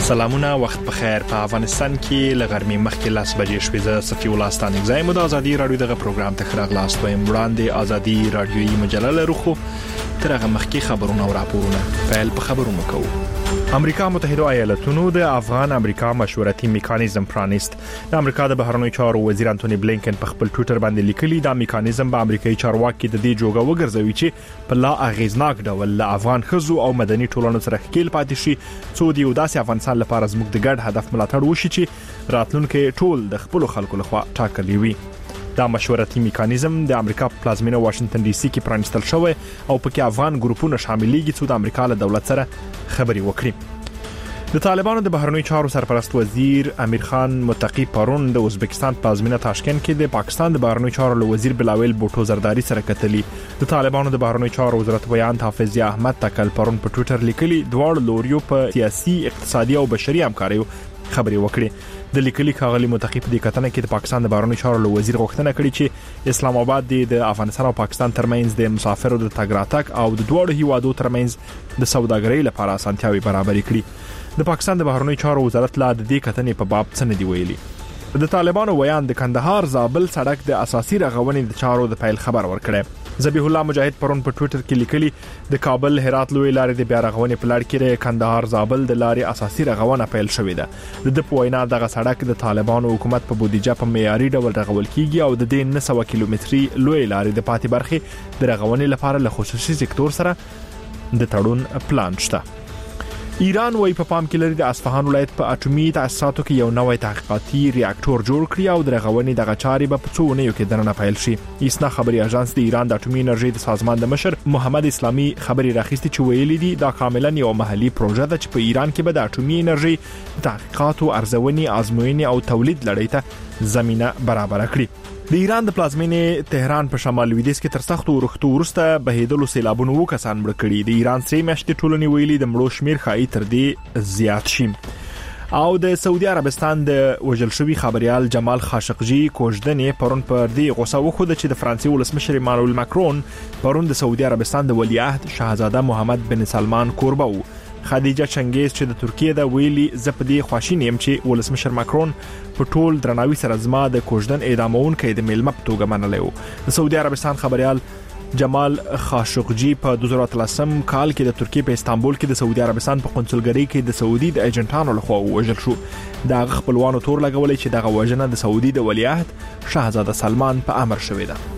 سلامونه وخت بخیر. په افغانستان کې لغرمې مخکې لاس بجې شوې. زه صفي الله ستانک زایم د ازادي رادیو دغه پروګرام ته خراغلاست وایم. وړاندې ازادي رادیوي مجله لرو خو ترغه مخکې خبرونه او راپورونه پیل په خبرونو کوو. امریکا متحده ایالاتونو د افغان امریکا مشورتي میکانیزم پرانیست. د امریکا د بهرنیو چارو وزیر انټونی بلینکن په خپل ټوئیټر باندې لیکلي دا میکانیزم به امریکایي چارواکي د دې جوګه وګرځوي چې په لا اغیزناک ډول له افغان خزو او مدني ټولنو سره ښکیل پاتې شي څو د یو داسې افغانستان لپاره زموږ د ګډ هدف ملاتړ وشي چې راتلونکي ټول د خپل خلکو لخوا ټاکلي وي. دا مشورتي میکانیزم د امریکا په پلازمینه واشنگټن ډي سي کې پرانیستل شوی او پکې افغان ګروپونه شاملېږي چې د امریکا له دولت سره خبري وکړي. د طالبانو د بهرنیو چارو سرپرست وزیر امیر خان متقی پرون د ازبکستان پلازمینه تاشکند کې د پاکستان د بهرنیو چارو وزیر بلاول بوټو زرداری سره کتلی. د طالبانو د بهرنیو چارو وزارت بیان حافظ ضیاء احمد تکل پرون په ټوئیټر لیکلي دواړو لوریو په سیاسي، اقتصادي او بشري همکاریو خبري وکړي. د لیکلي ښاغلي متقی په دې کتنه کې د پاکستان د بهرنیو چارو وزیر غوښتنه کړې چې اسلام آباد د افغانستان او پاکستان ترمنځ د مسافرو د تګ راتګ او د دوه هیوادو ترمنځ د سوداګرۍ لپاره اسانتیاوي برابر کړي. د پاکستان د بهرنیو چارو وزارت لا د دې کتنې په باب څه نه دی ویلي. د طالبانو ویان د کندهار زابل سړک د اساسي رغونې د چارو د پیل خبر ورکړي. ذبیح الله مجاهد پرون په ټوئیټر کې لیکلي د کابل هرات لوی لارې د بیا رغونې په لړ کې د کندهار زابل د لارې اساسي رغونه پیل شوې ده. د پوینا دغه سړک د طالبانو حکومت په بودیجه په معیاري ډول رغول کیږي او د دې 900 کیلومتري لوی لارې د پاتې برخې د رغونې لپاره له خصوصي سکتور سره د تړون پلان شته. ایران وايي په پام کې لري د اصفهان ولایت په اټومي تاسیساتو کې یو نوې تحقیقاتي ریاکټور جوړ کړي او د رغونې دغه چارې په څوونیو کې دننه پیل شي. اسنا خبري اژانس د ایران د اټومي انرژي د سازمان د مشر محمد اسلامي خبري راخستي چې ویلي دي دا کاملا یو محلي پروژه ده چې په ایران کې به د اټومي انرژي تحقیقاتو، ارزونې، آزموینې او تولید لړۍ ته زمينه برابر کړي. د ایران د پلازمینې تهران په شمال لویدیځ کې تر سختو ورښتو وروسته بهیدلو سیلابونو وکسان مړ کړي. د ایران سری میاشتې ټولنې ویلي د مړو شمیر خای تر دې زیات شي. او د سعودي عربستان د وژل شوی خبريال جمال خاشقجي کوژدنې پرون پر دې غوسه وخوده چې د فرانسې ولسمشر ایمانوئل ماکرون پرون د سعودي عربستان د ولیعهد شاهزاده محمد بن سلمان کوربه و. خدیجه چنګیز چې د ترکیه د ویلي زپدي خواشینی يم چې ولسمشر ماکرون په ټول درناوي سره زما د کوژدن اعدامون کې د میلمه په توګه منلو. د سعودي عربستان خبريال جمال خاشقجي په 2013 کال کې د ترکیه په استانبول کې د سعودي عربستان په قونسلګرۍ کې د سعودي د ایجنټانو لخوا وژل شو. دا خپلوانو تور لګولې چې دغه وژنه د سعودي د ولیعهد شاهزاده سلمان په امر شوې ده.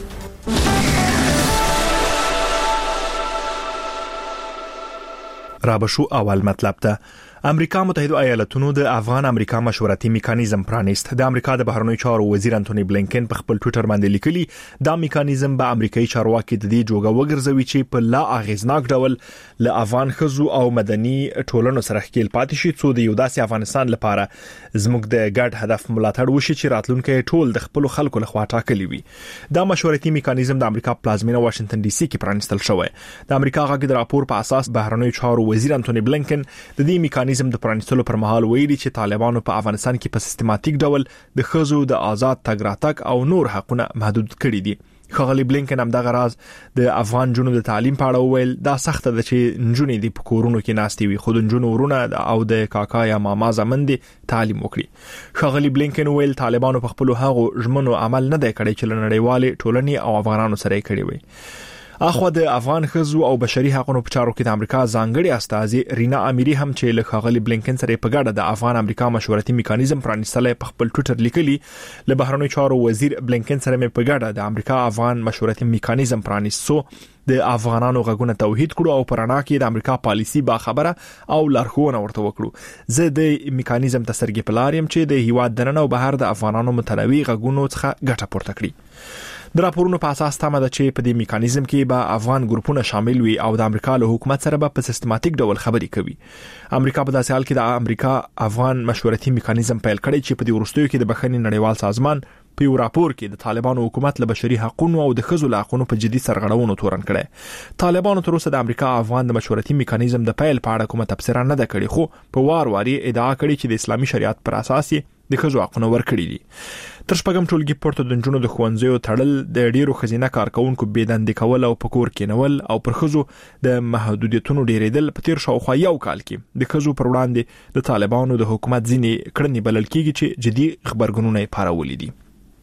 رابشو اول مطلب ته امریکا متحده ایالاتونو د افغان امریکا مشورتي میکانیزم پرانیست. د امریکا د بهرنیو چارو وزیر انټونی بلینکن په خپل ټوئیټر باندې لیکلي دا میکانیزم به امریکایي چارواکي د دې جوګه وګرځوي چې په لا اغیزناک ډول له افغان خزو او مدني ټولنو سره ښکیل پاتې شي څو د یو داسې افغانستان لپاره زموږ د ګډ هدف ملاتړ وشي چې راتلونکي ټول د خپل خلکو لخوا ټاکلي وي. دا مشورتي میکانیزم د امریکا پلازمینه واشنگټن ډي سي کې پرانیستل شوی. د امریکا غږ د راپور په اساس بهرنیو چارو وزیر انټونی بلینکن د دې میکانیزم د پرانیستلو پر مهال ویلي چې طالبانو په افغانستان کې په سیستماتیک ډول د خزو د آزاد تګ راتګ او نور حقونه محدود کړي دي. ښاغلي بلینکن هم دغه راز د افغان جنونو د تعلیم په اړه ویل دا سخت ده چې نجونې د پکورونو کې ناستي وي خو د جنونو ورونه او د کاکا یا ماما زمن دي تعلیم وکړي. ښاغلي بلینکن ویل طالبانو په خپل هغو ژمنو عمل نه دی کړی چې نړیوالې ټولنې او افغانانو سره یې کړی وي. اخو د افغان خزو او بشري حقوقو په چارو کې د امریکا ځانګړي استازي رینا امیری هم چې له ښاغلي بلینکن سره په ګډه د افغان امریکا مشورتي میکانیزم پرانیستل په خپل ټوئیټر لیکلي له بهرنیو چارو وزیر بلینکن سره په ګډه د امریکا افغان مشورتي میکانیزم پرانیستو د افغانانو غږونه توحید کړو او پرانا کې د امریکا پالیسی با خبره او لارښوونه ورته وکړو. زه د میکانیزم تسرګي پلاریم چې د هیواد دننه او بهر د افغانانو متنوع غږونو څخه ګټه پورته کړي. د راپورونو په اساس تمه ده چې په دې میکانیزم کې به افغان ګروپونه شامل وي او د امریکا له حکومت سره به په سیستماتیک ډول خبري کوي. امریکا په داسې حال کې د امریکا افغان مشورتي میکانیزم پیل کړی چې په دې وروستیو کې د بخښنې نړیوال سازمان په یو راپور کې د طالبانو حکومت له بشري حقوقو او د ښځو له حقوقو په جدي سرغړونو تورن کړي. طالبانو تر اوسه د امریکا افغان د مشورتي میکانیزم د پیل په اړه کومه تبصره نه ده کړې، خو په وار ادعا کړې چې د اسلامي شریعت پر اساس د ښځو حقونه ورکړي دي. تر شپږم ټولګي پورته د نجونو د ښوونځیو تړل، د ډیرو ښځینه کارکونکو بېدندې کول او په کور کېنول او پر ښځو د محدودیتونو ډیریدل په تیر شاوخوا یو کال کې د ښځو پر وړاندې د طالبانو د حکومت ځینې کړنې بلل کېږي چې جدي خبرګونونه یې پارولي دي.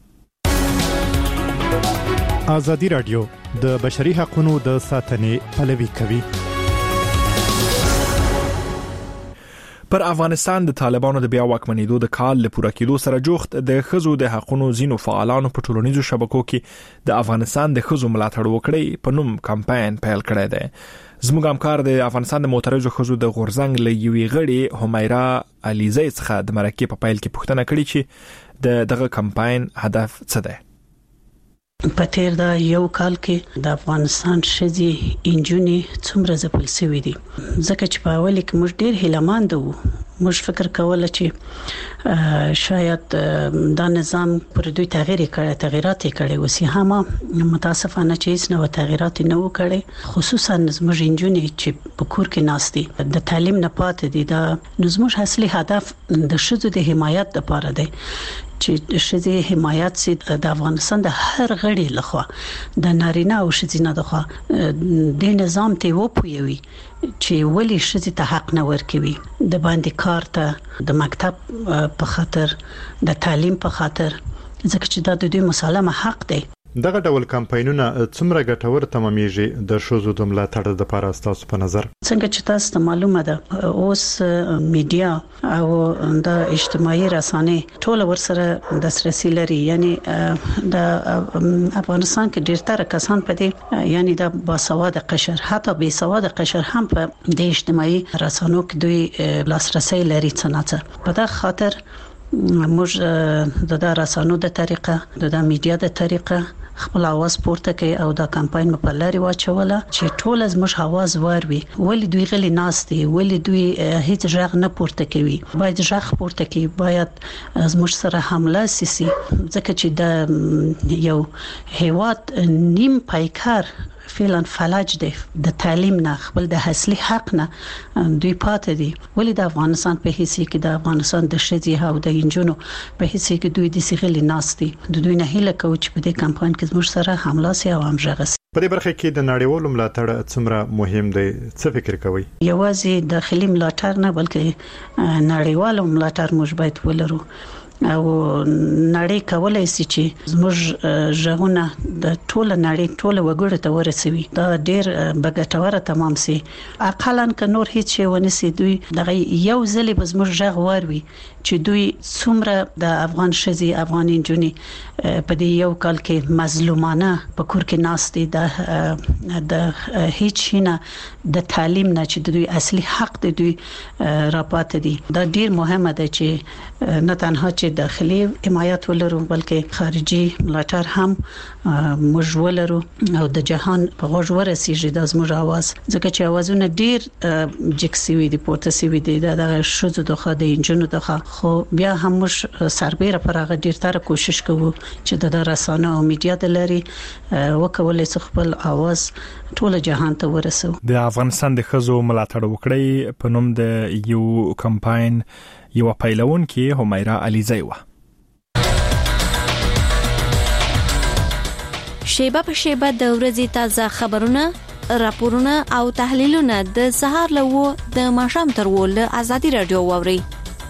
ازادي راډیو د بشري حقوقو د ساتنې پلوي کوي. پر افغانستان د طالبانو د بیا واکمنېدو د کال له پوره کېدو سره جوخت د ښځو د حقوقو ځینو فعالانو په ټولنیزو شبکو کې د افغانستان د ښځو ملاتړ وکړي په نوم کمپاین پیل کړی دی. زموږ همکار د افغانستان د معترضو ښځو د غورځنګ له یوې غړي همیرا علیزی څخه د مرکې په پیل کې پوښتنه کړې چې دغه کمپاین هدف څه دی. په تیر دا یو کال کې د افغانستان ښځې انجونې څومره ځپل شوې دي، ځکه چې په اول کې موږ ډېر هیلهمند وو. موږ فکر کوله چې شاید دا نظام پر دوی تغییرات کړي وسی، هم متاسفانه چې هیڅ نو تغییرات نه وکړي. خصوصا زموږ انجونې چې په کور کې ناستي د تعلیم نه پاتې دي. دا زموږ اصلي هدف د ښځو د حمایت لپاره دی چې ښځې حمایت سي د افغانستان د هر غړي لخوا د نارینه او ښځینه لخوا د نظام ته وپوي چې ولې ښځې ته حق نه ورکوي، د باندې کار ته، د مکتب په خاطر، د تعلیم په خاطر، ځکه چې دا د دوی مسلمه حق دی. دغه ډول کمپاینونه څومره ګټور تمامېږي د ښځو د ملاتړ لپاره تاسو په نظر؟ څنګه چې تاسو ته معلومه ده اوس میډیا او د اجتماعي رسانې ټول ورسره دسترسي لري. یعنی د افغانستان کې ډېر کسان په دې یعنی د باسواده قشر، حتی بې سواده قشر هم په د اجتماعي رسانو کې دوی لاسرسي لري. څنګه په دا خاطر موږ د رسانو د طریقه، د میډیا د طریقه خپل आवाज پورته کوي او دا کمپاین په لاري واچوله چې ټول از موږ आवाज وروي. ولې دوی غلي ناستي، ولې دوی هیڅ ژغ نه پورته کوي؟ باید ژغ پورته کوي، باید از موږ سره حمله سي، ځکه چې د یو هیواد نیم پایکار فعلا فلج دی د تعلیم نه، خپل د اصلي حق نه دوی پاتې دي. ولې د افغانستان په هیڅ کې د افغانستان د ښځې او د انجونو په هیڅ کې دوی د سیغلي ناستي؟ د دوی نه هیله کوي چې په دې کمپاین کې زموږ سره حمله سي او همغږي سي. په دې برخه کې د نړیوالو ملاتړ څومره مهم دی؟ څه فکر کوئ؟ یوازې داخلي ملاتړ نه بلکې نړیوالو ملاتړ موږ باید ولرو او نړۍ کولای شي چې زموږ ژغونه د ټوله نړۍ ټوله وګړو ته ورسوي. دا ډېر بګټوره تمام سي. اقلن ک نور هیڅ شي ونسي، دوی دغه یو ځلې به زموږ ژغ وروي چې دوی څومره د افغان ښځې، افغان انجونې په دې یو کال کې مظلومانه په کور کې ناستي د هیڅ نه د تعلیم نه چې دوی اصلي حق دی دوی راپاتې دي. دا ډېر مهمه ده چې نه تنها چې داخلي حمایت ولرو بلکې خارجي ملاتړ هم موږ ولرو او د جهان په غوږ ورسیږي د زموږ आवाज، ځکه چې आवाजونه ډېر جکسوي دي، پورته سوي دي د ښځو دغه د انجونو دغه. خو بیا هم موږ سربېره پر هغه ډېر تر کوشش کوو چې د رسانو او میډیا د لري وکولای شي خپل आवाज ټول جهان ته ورسو. د افغانستان د ښځو ملاتړ وکړي په نوم د یو کمپاین یو پیلون کې همیرا علیزی و. شیبه په شیبه د ورځې تازه خبرونه، راپورونه او تحلیلونه د سهار له د ماښام تر ول ازادي رادیو ووري.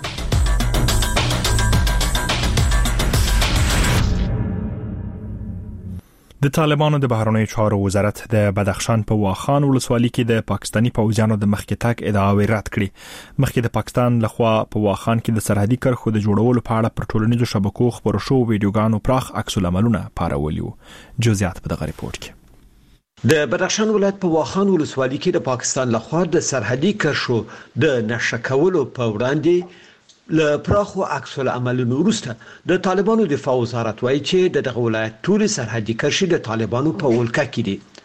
د طالبانو د بهرنیو چارو وزارت د بدخشان په واخان ولسوالۍ کې د پاکستانی پوځیانو د مخکې تګ ادعاوې رد کړې. مخکې د پاکستان لخوا په واخان کې د سرحدي کرښو د جوړولو په اړه پر ټولنیزو شبکو خبرو شو ویډیوګانو پراخ عکس العملونه پارولي وو. جزئیات په دغه ریپورت کې. د بدخشان ولایت په واخان ولسوالۍ کې د پاکستان لخوا د سرحدي کرښو د نشه کولو په وړاندې له پراخو عکس العملونو وروسته د طالبانو دفاع وزارت وایي چې دغه ولایت ټول سرحدي کرښې د طالبانو په ولکه کې دي.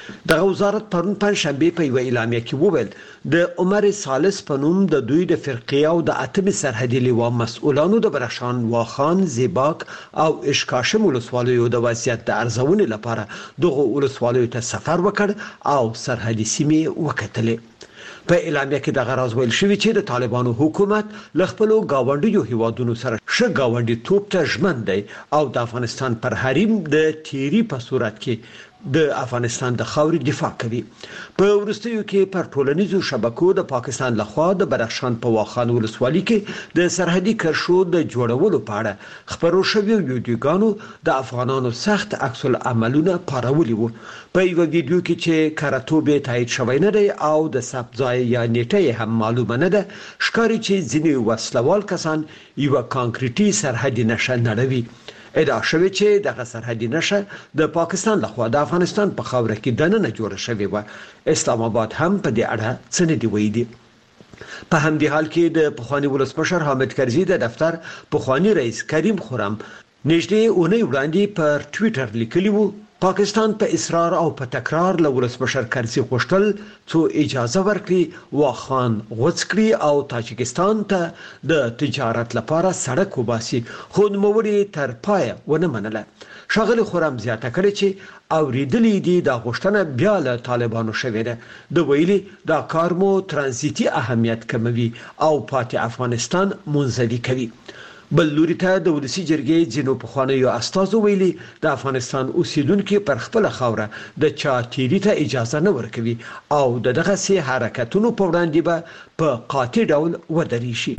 د وزارت پرون پنځشنبه په یو اعلامیه کې وویل د عمر سالس په نوم د دوی د فرقې او د اتمې سرحدي لیوا مسؤلانو د بدخشان، واخان، زیباک او اشکاشم ولسوالیو د وضعیت د ارزونې لپاره دغه ولسوالیو ته سفر وکړ او سرحدي سیمې وکتلې. په اعلامیه کې د غراز ویل شوی چې د طالبانو حکومت ل خپل گاونډیو هیوادونو سره ښه گاونډي توپ ته ژمن دی او د افغانستان پر حریم د تیری په صورت کې د افغانستان د خاورې دفاع کوي. په ورستیو کې پر ټولنیزو شبکو د پاکستان لخوا د بدخشان په واخان ولسوالۍ کې د سرحدي کرښو د جوړولو په اړه خبرو شوی ویډیوګانو د افغانانو سخت عکس العملونه پارولي وو. په یو ویډیو کې چې کاراتوبه تایید شوی نه دی او د ثبت ځای یا نیټه هم معلومه نه ده، ښکاري چې ځینې وسلوال کسان یو کانکریټي سرحدي نشه نړوي. ادعا شوی چې دغه سرحدي نشه د پاکستان لخوا د افغانستان په خاوره کې دننه جوړه شوې و. اسلام آباد هم په دې اړه څه نه دی ویلي. په همدې حال کې د پخوانی ولسمشر حامد کرزي د دفتر پخوانی رئیس کریم خرم نږدې اونۍ وړاندې پر ټوئیټر لیکلی وو پاکستان په اصرار او په تکرار له ولسمشر کرزي غوښتل څو اجازه ورکړي واخان غوڅ کړي او تاجکستان ته د تجارت لپاره سړک وباسي، خو نوموړي تر پای ونه منله. ښاغلي خرم زیاته کړې چې اوریدلې دي د غوښتنه بیا له طالبانو شوې ده. د ویلي دا کار مو ترانزیتي اهمیت کموي او پاتې افغانستان منزوي کوي. بل لوري ته د ولسی جرګې ځینو پخوانیو استازو ویلي د افغانستان اوسیدونکو پر خپل خاوره د چا تیری ته اجازه نه ورکوي او دغه سي حرکتونو په وړاندې به په قاطع ډول ودرې شي.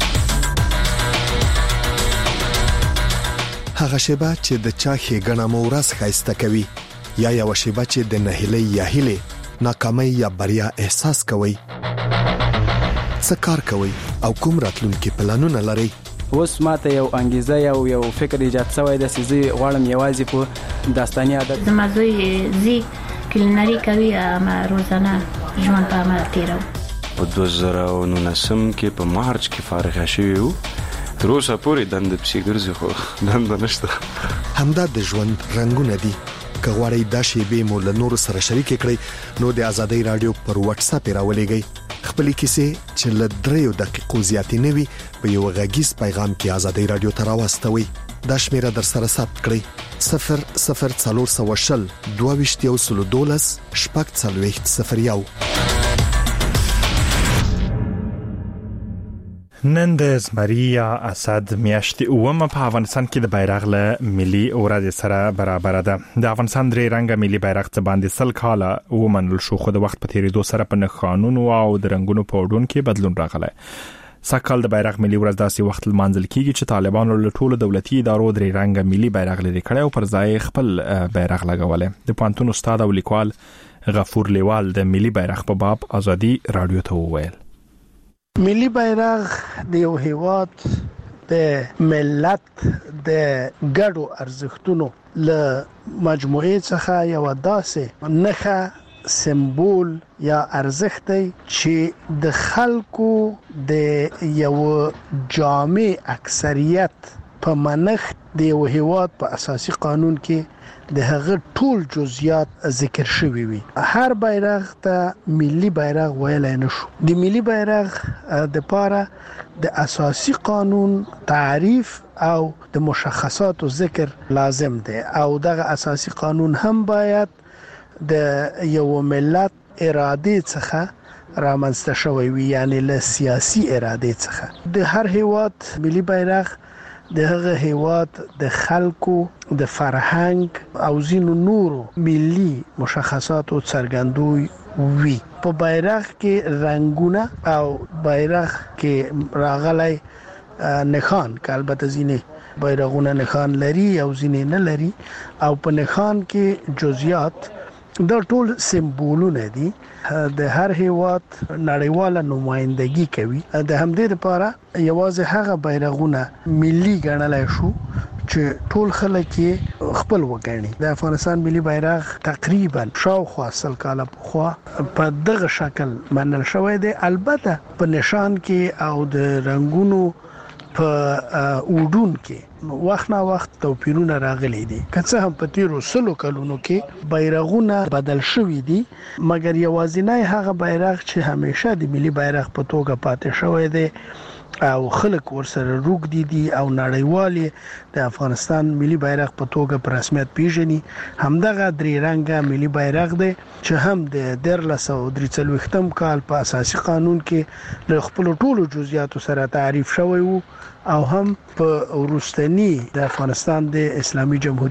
هغه شیبه چې د چا ښېګڼه مو ورځ ښایسته کوي یا یو شیبه چې د نهیلۍ یا هیلې ناکامۍ یا بریا احساس کوي، څه کار کوي او کوم راتلونکي پلانونه لري؟ اوس ماته یو انګیزه یو فکر ایجاد شوی د سيزي غواړم یوازې په داستاني عادت زمازوی زی کلینری کوي ما روزانه ژوند په عمل تیرو. په 2019 کې په مارچ کې فارغ شوی وو، تر اوسه پورې دند پسې ګرځي خو دند نشته. همدا د ژوند رنگونه دي. که غواړئ دا شیبې مو له نور سره شریک کړئ نو د آزادۍ رادیو پر واتس اپ راولېږئ. خپل کیسې چې له 3 دقیقو زیاتې نه وي په یو غږیز پیغام کې آزادۍ رادیو ته راوستوي. دا شمیره در سره ثبت کړئ 00420 22 شپږ 4001. نن د زمری یا اسد میاشتې اومه په افغانستان کې د بیرغ له ملي ورځ سره برابر ده. د افغانستان درې رنګه ملي بیرغ څخه باندې سل کاله ومنل شو، خو د وخت په تیریدو سره په قانون او د رنگونو په وډون کې بدلون راغلی. سکهال د بیرغ ملي ورځ داسې وخت لمانځل کیږي چې طالبانو له ټولو دولتي ادارو درې رنګه ملي بیرغ لري کړی او پر ځای خپل بیرغ لګولې. د پوهنتون استاد او لیکوال غفور لیوال د ملي بیرغ په باب آزادي رادیو ته وویل. ملي بیرغ د یو هیواد د ملت د ګډو ارزښتونو له مجموعې څخه یو داسې نښه سمبول یا ارزښت دی چې د خلکو د یو جامع اکثریت په منښت د یو هیواد په اساسي قانون کې د هغه ټول جزئیات ذکر شوی وي. هر بیرغ ته ملي بیرغ ویل نه شو. د ملي بیرغ د پاره د اساسي قانون تعریف او د مشخصاتو ذکر لازم دی او دغه اساسي قانون هم باید د یو ملت اراده څخه رامنځته شوی وي، یعنی له سیاسي اراده څخه. د هر هیواد ملي بیرغ د هغه هیواد د خلکو د فرهنګ او زینو نورو ملي مشخصاتو څرګندوي وي. په بیرغ کې رنگونه او بیرغ کې راغلي نښان، که البته ځینې بیرغونه نښان لري او ځینې نه لري، او په نښان کې جزئیات دا ټول سمبولونه دي د هر هیواد نړیواله نمائندګي کوي. د همدې لپاره یوازې هغه بیرغونه ملي ګڼلای شو چې ټول خلک خپل وګڼي. د افغانستان ملي بیرغ تقریبا شاوخوا 100 کاله پخوا په دغه شکل منل شوی دی. البته په نشان کې او د رنگونو په وډون کې وخت نه وخت توپیرونه راغلي دي که هم په تیرو سلو کلونو کې بیرغونه بدل شوې دي مګر یوازینی هغه بیرغ چې همیشه د ملي بیرغ په توګه پاتې شوی دی او خلک ورسره روغ دي او نړیوالي د افغانستان ملي بیرغ په توګه په رسمیت پیژني همدغه درې رنګه ملي بیرغ دی چې هم د 1343 کال په اساسي قانون کې له خپل ټولو جزئیاتو سره تعریف شوی وو او هم په وروستنی د افغانستان د اسلامي جمهوریت